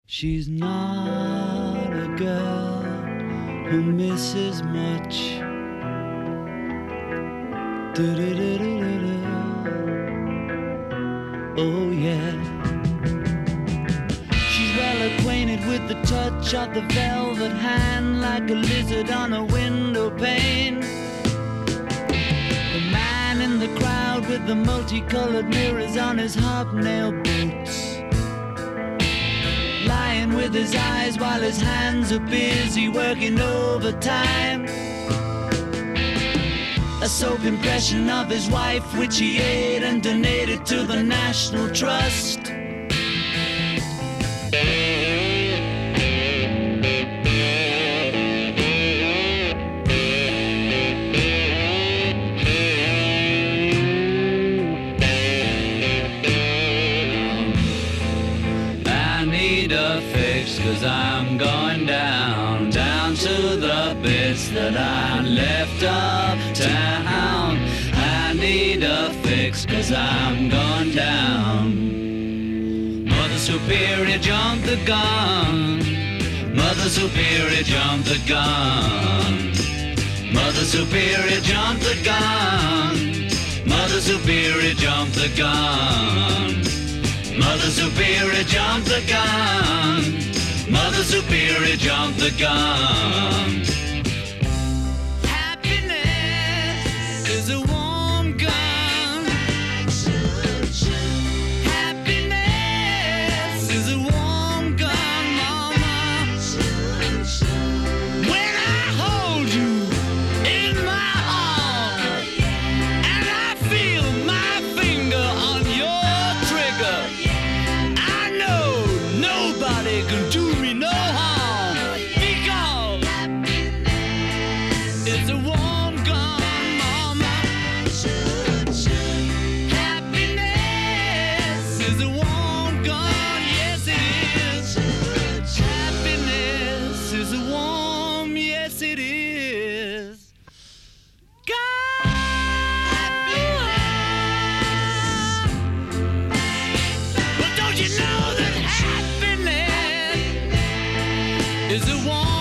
She's not a girl who misses much. Do-do-do-do-do-do. Oh yeah. She's well acquainted with the touch of the velvet hand, like a lizard on a window pane. The man in the crowd with the multicolored mirrors on his hobnail boots, lying with his eyes while his hands are busy working overtime. A soap impression of his wife, which he ate and donated to the National Trust. I need a fix, 'cause I'm going down, down to the bits that I left uptown. I need a fix, 'cause I'm going down. Mother Superior jumped the gun. Mother Superior jumped the gun. Mother Superior jumped the gun. Mother Superior jumped the gun. Mother Superior jumped the gun. Mother Superior jumped the gun. Happiness is a warm gun. Happiness is a warm gun, mama. When I hold you in my arms and I feel my finger on your trigger, I know nobody can do me no harm, because it's a warm gun, mama. Happiness is a warm gun, yes it is. Happiness is a warm, yes it is. But don't you know that happiness is a warm